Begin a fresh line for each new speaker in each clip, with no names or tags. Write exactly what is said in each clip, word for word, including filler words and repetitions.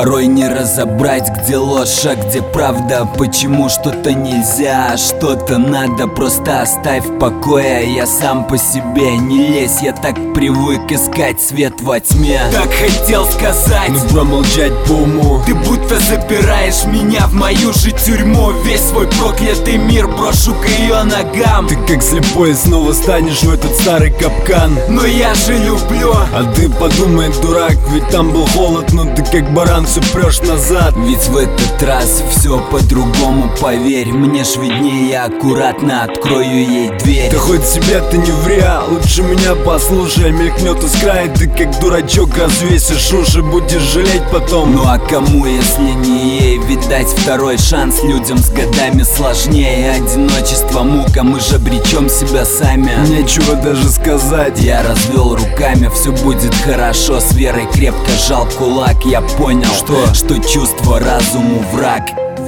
Порой не разобрать, где ложь, а где правда. Почему что-то нельзя, а что-то надо. Просто оставь в покое, я сам по себе. Не лезь, я так привык искать свет во тьме. Так хотел сказать,
но промолчать по уму.
Ты будто запираешь меня в мою же тюрьму. Весь свой проклятый мир брошу к ее ногам.
Ты как слепой снова станешь в этот старый капкан.
Но я же люблю.
А ты подумай, дурак, ведь там был холод, но ты как баран все прешь назад.
Ведь в этот раз все по-другому, поверь. Мне ж виднее, я аккуратно открою ей дверь.
Ты хоть себе ты не ври, а лучше меня послушай. Мелькнет из края, ты как дурачок развесишь уши, будешь жалеть потом.
Ну а кому, если не ей? Ведь дать второй шанс людям с годами сложнее. Одиночество мука, мы же обречем себя сами.
Нечего даже сказать.
Я развел руками, все будет хорошо. С верой крепко жал кулак. Я понял, что, что чувство разуму враг.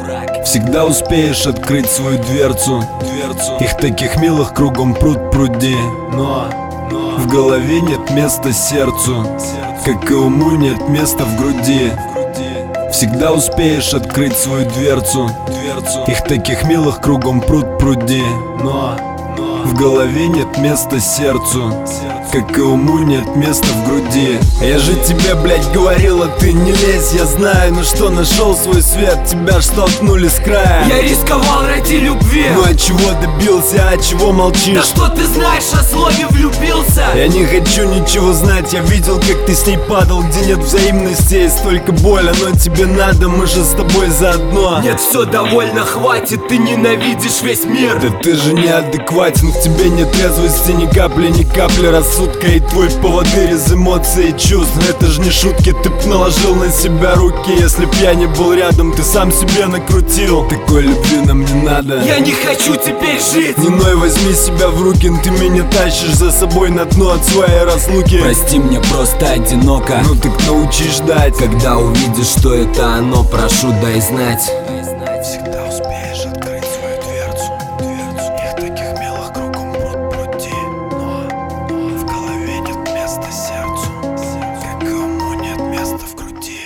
Всегда успеешь открыть свою дверцу, дверцу. Их таких милых кругом пруд пруди. Но, но в голове нет места сердцу, как и уму нет места в груди. Всегда успеешь открыть свою дверцу, дверцу. Их таких милых кругом пруд пруди. Но, но в голове нет места сердцу, как и уму нет места в груди. Я же тебе, блядь, говорила, ты не лезь. Я знаю, на что нашел свой свет. Тебя ж столкнули с края.
Я рисковал ради любви.
Ну а чего добился, а чего молчишь?
Да что ты знаешь о слове влюбился?
Я не хочу ничего знать. Я видел, как ты с ней падал, где нет взаимности, есть только боль. Но тебе надо, мы же с тобой заодно.
Нет, все довольно, хватит. Ты ненавидишь весь мир.
Да ты же неадекватен. В тебе нет трезвости, ни капли, ни капли рассудка. И твой поводырь из эмоций и чувств. Это ж не шутки, ты б наложил на себя руки. Если б я не был рядом, ты сам себе накрутил. Такой любви нам не надо.
Я не хочу теперь жить.
Не ной, возьми себя в руки. Ты меня тащишь за собой на дно от своей разлуки.
Прости, мне просто одиноко.
Ну так научись ждать.
Когда увидишь, что это оно, прошу, дай знать.
Всегда успеешь открыть свою дверцу, дверцу. Их таких милых кругом пруд пруди. Но, но в голове нет места сердцу, как и уму нет места в груди.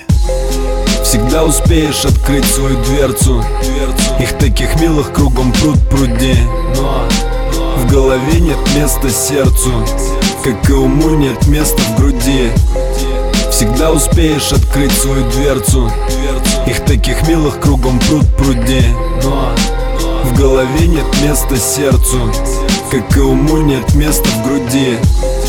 Всегда успеешь открыть свою дверцу, дверцу. Их таких милых кругом пруд пруди. Но, но в голове нет места сердцу, как и уму нет места в груди. Всегда успеешь открыть свою дверцу, дверцу. Их таких милых кругом пруд пруди. Но, но в голове нет места сердцу, как и уму нет места в груди.